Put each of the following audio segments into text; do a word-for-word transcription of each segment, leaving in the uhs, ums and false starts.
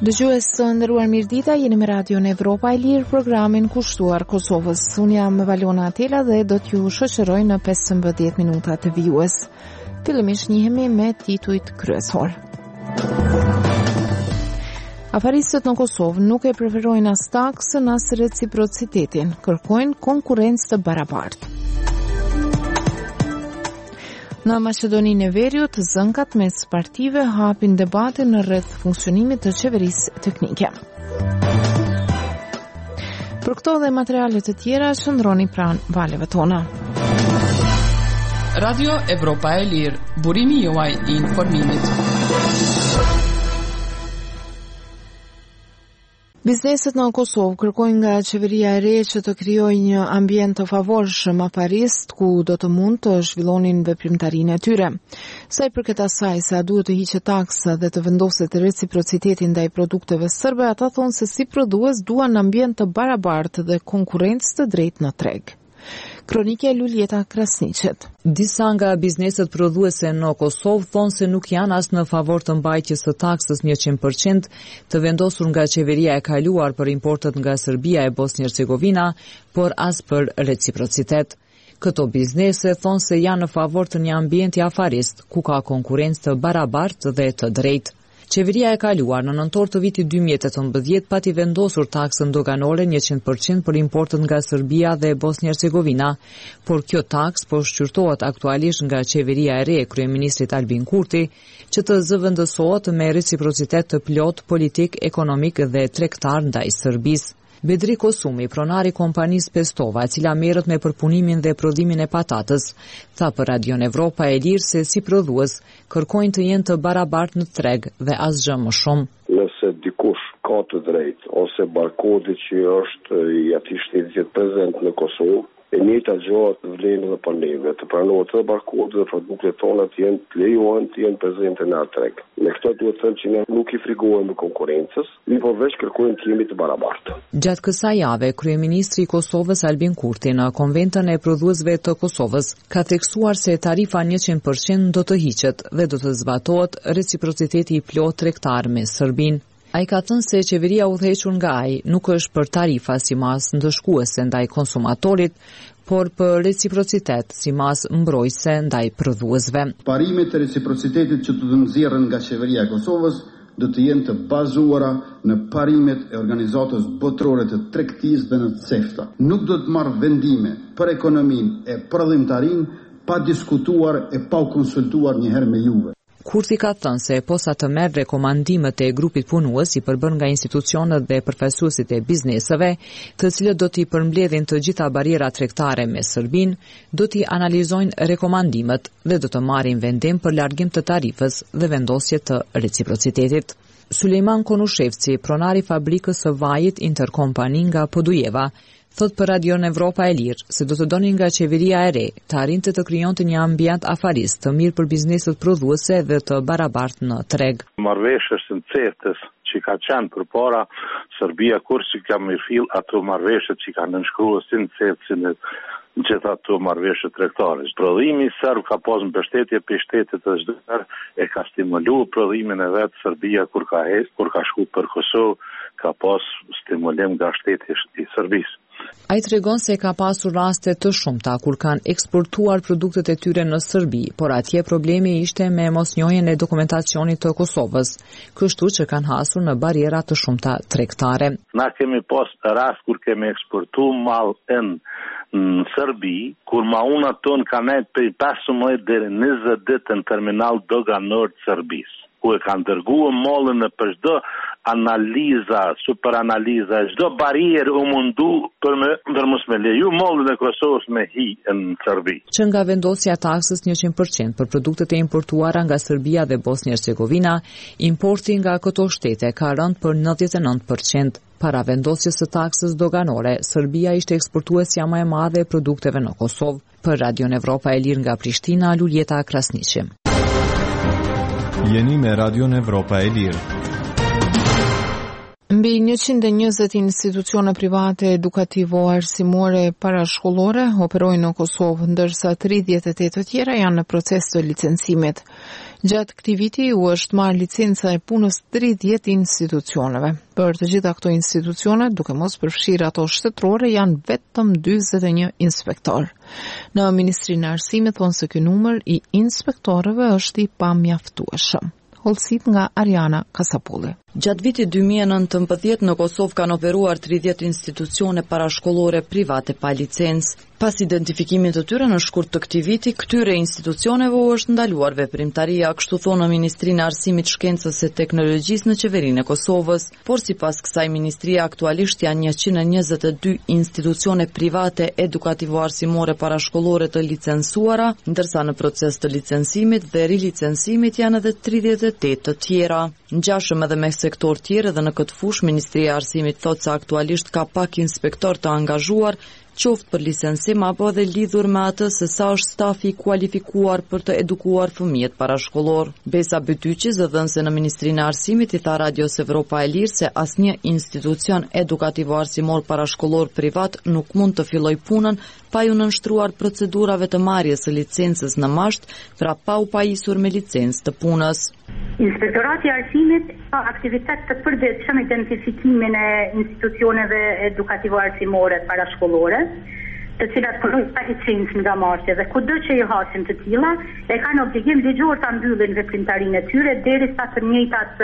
Dëgjues të nderuar, mirëdita, jeni me Radion Evropa e Lirë, programin kushtuar Kosovës. Unë jam Valona Tela dhe do t'ju shoqëroj në pesëmbëdhjetë minuta të vijues. Fillimisht njihemi me titujt kryesor. Afaristët në Kosovë nuk e preferojnë as taksën as reciprocitetin, kërkojnë konkurrencë të barabartë. Në Maqedoninë e Veriut, zënkat mes partive hapin debate në rreth funksionimit të qeverisë teknike. Për këto dhe materiale të tjera, shëndroni pranë valeve tona. Radio Evropa e Lirë, burimi juaj i informimit. Bizneset në Kosovë kërkojnë nga qeveria e re që të krijojë një ambient të favorshëm afarist ku do të mund të zhvillonin veprimtarinë e tyre. Sa i përket asaj se a duhet të hiqet taksa dhe të vendoset reciprocitetin ndaj produkteve serbe, ata thonë se si prodhues duan ambient të barabartë dhe konkurrencë të drejtë në treg. Kronike Luljeta Krasniqet. Disa nga bizneset prodhuese në Kosovë thonë se nuk janë as në favor të mbajtjes së taksës njëqind përqind të vendosur nga qeveria e kaluar për importet nga Serbia e Bosnjë-Hercegovina, por as për reciprocitet. Këto biznese thonë se janë në favor të një ambienti afarist, ku ka konkurrencë të barabartë dhe të drejtë. Qeveria e kaluar në nëntor të vitit dy mijë e tetëmbëdhjetë pati vendosur taksën doganore njëqind përqind për importet nga Serbia dhe Bosnjë-Hercegovina, por kjo taks po shqyrtohet aktualisht nga qeveria e re e kryeministrit Albin Kurti, që të zëvendësohet me reciprocitet të plot politik, ekonomik dhe tregtar ndaj Serbisë. Bedri Kosumi, pronari kompanisë Pestova, e cila merret me përpunimin dhe prodhimin e patatës, tha për Radion Evropa e Lirë se si prodhues kërkojnë të jenë të barabartë në treg dhe asgjë më shumë. Nëse dikush ka të drejtë ose barkodi që është i atij shteti që prezent në Kosovë, e njëjta gjë vlen edhe për neve, të pranohet edhe barkodi dhe produktet tona të jenë të lejohen të jenë prezente në atë treg. Me këtë duhet të them që ne nuk i frigohemi konkurrencës, mi po veç kërkojmë të jemi të barabartë. Gjatë kësaj jave, kryeministri i Kosovës Albin Kurti në konventën e prodhuesve të Kosovës ka theksuar se tarifa njëqind përqind do të hiqet dhe do të zbatohet reciprociteti i plot tregtar me Serbinë. Ai ka thënë se qeveria udhëhequr nga ai nuk është për tarifa si masë ndëshkuese ndaj konsumatorit, por për reciprocitet si masë mbrojtëse ndaj prodhuesve. Parimet e reciprocitetit që të nxjerren nga qeveria e Kosovës do të jenë të bazuara në parimet e organizatës botërore të tregtisë dhe në cefta. Nuk do të marrë vendime për ekonominë e prodhimtarinë pa diskutuar e pa u konsultuar një herë me juve. Kurti ka thënë se posa të merr rekomandimet e grupit punues i përbërë nga institucionet dhe përfaqësuesit e bizneseve, të cilët do t'i përmbledhin të gjitha barierat tregtare me Serbinë, do t'i analizojnë rekomandimet dhe do të marrin vendim për largim të tarifës dhe vendosje të reciprocitetit. Sulejman Konushevci, pronari fabrikës së vajit Interkompani nga Podujeva, thot për Radion Evropa e Lirë se do të donin nga qeveria e re të arrinte të krijonte një ambient afarist të mirë për bizneset prodhuese dhe të barabartë në treg. Marrëveshjes së CEFTA-s që ka qenë përpara, Serbia kur që ka mirëfill ato marrëveshje që kanë nënshkruar si në CEFTA-sin në gjitha ato marrëveshje tregtare. Prodhimi serb ka pas mbështetje për shtetet e çdo e ka stimuluar prodhimin e vet. Serbia kur ka hes, kur ka shku për Kosovë, ka pas stimulim nga shteti i Serbisë. Ai tregon se ka pasur raste të shumta kur kanë eksportuar produktet e tyre në Serbi, por atje problemi ishte me mosnjohjen e dokumentacionit të Kosovës, kështu që kanë hasur në bariera të shumta tregtare. Na kemi pas rast kur kemi eksportuar mall në në Serbi, kur mauna ton kanë për pesëmbëdhjetë deri në njëzet ditë në terminal doganor të Serbisë, ku e kanë dërguar mallin në për çdo analiza, super analiza, çdo barierë u mundu për me për mos me leju mallin e Kosovës me hi në Serbi. Që nga vendosja taksës njëqind përqind për produktet e importuara nga Serbia dhe Bosnjë-Hercegovina, importi nga këto shtete ka rënë për nëntëdhjetë e nëntë përqind. Para vendosjes së taksës doganore, Serbia ishte eksportuesja më e madhe e produkteve në Kosovë. Për Radion Evropa e Lirë nga Prishtina, Luljeta Krasniqi. Jeni me Radion Evropa e Lirë. Mbi njëqind e njëzet institucione private edukativo-arsimore parashkollore operojnë në Kosovë, ndërsa tridhjetë e tetë të tjera janë në proces të licencimit. Gjatë këtij viti u është marrë licenca e punës tridhjetë institucioneve. Për të gjitha këto institucione, duke mos përfshirë ato shtetërore, janë vetëm dyzet e një inspektor. Në Ministrinë e Arsimit thonë se ky numër i inspektorëve është i pamjaftueshëm. Hollësit nga Ariana Kasapulli. Gjatë vitit dy mijë e nëntëmbëdhjetë në Kosovë kanë operuar tridhjetë institucione parashkollore private pa licencë. Pas identifikimit të tyre në shkurt të këtij viti, këtyre institucioneve u është ndaluar veprimtaria, kështu thonë në Ministrinë e Arsimit, Shkencës e Teknologjisë në Qeverinë e Kosovës. Por sipas kësaj ministrie aktualisht janë njëqind e njëzet e dy institucione private edukativo-arsimore parashkollore të licencuara, ndërsa në proces të licencimit dhe rilicencimit janë edhe tridhjetë e tetë të tjera. Ngjashëm edhe me sektor tjerë dhe në këtë fushë, Ministria e Arsimit thotë se aktualisht ka pak inspektor të angazhuar, qoftë për licencim apo edhe lidhur me atë se sa është stafi i kualifikuar për të edukuar fëmijët parashkollor. Besa Bytyqi, zëdhënëse në Ministrinë e Arsimit, i tha Radios Evropa e Lirë se asnjë institucion edukativo-arsimor parashkollor privat nuk mund të filloj punën pa ju nënshtruar procedurave të marrjes së licencës në masht, pra pa u pajisur me licencë të punës. Inspektorati i Arsimit ka aktivitet të përditshëm identifikimin e institucioneve edukativo-arsimore parashkollore, të cilat punojnë pa licencë nga marrësia dhe kudo që i hasin të tilla, e kanë obligim ligjor ta mbyllin veprimtarinë e tyre derisa të njëjtat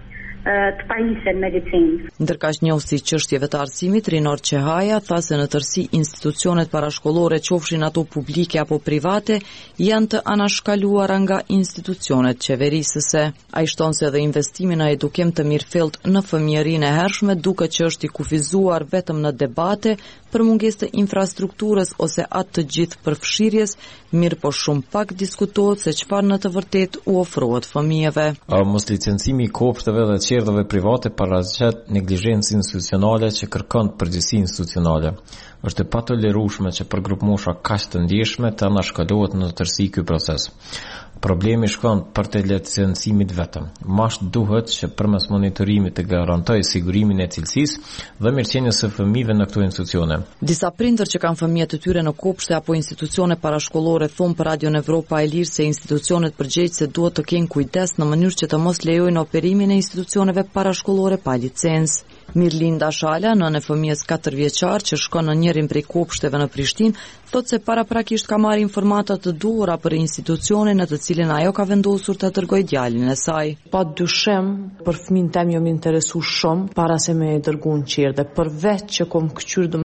të pajisen me licencë. Ndërkaq njohësi i çështjeve të arsimit, Rinor Qehaja tha se në tërësi institucionet parashkollore, qofshin ato publike apo private, janë të anashkaluara nga institucionet qeverisëse. Ai shton se edhe investimi në edukim të mirëfillt në fëmijërinë e hershme duket që është i kufizuar vetëm në debate për mungesë të infrastrukturës ose atë të gjithë përfshirjes, mirë po shumë pak diskutohet se çfarë në të vërtetë u ofrohet fëmijëve. Mos licencimi i kopshteve dhe qerdhave private paraqet neglizhencë institucionale që kërkon përgjegjësi institucionale. Është e patolerueshme që për grup mosha kaq të ndjeshme të anashkalohet në tërësi ky proces. Problemi shkon për të licencimit vetëm. Masht duhet që përmes monitorimit të garantojë sigurimin e cilësisë dhe mirëqenies së fëmijëve në këto institucione. Disa prindër që kanë fëmijë të tyre në kopshte apo institucione parashkollore thonë për Radion Evropa e Lirë se institucionet përgjegjëse duhet të kenë kujdes në mënyrë që të mos lejojnë operimin e institucioneve parashkollore pa licencë. Mirlinda Shala, nënë e fëmijës katër vjeçar që shkon në njërin prej kopshteve në Prishtinë, thotë se paraprakisht ka marrë informata të duhura për institucionin në të cilin ajo ka vendosur të dërgojë djalin e saj. Pa dyshim, për fëmin tem jo më interesu shumë para se me e dërgu në qirë dhe përveç që kom këqyr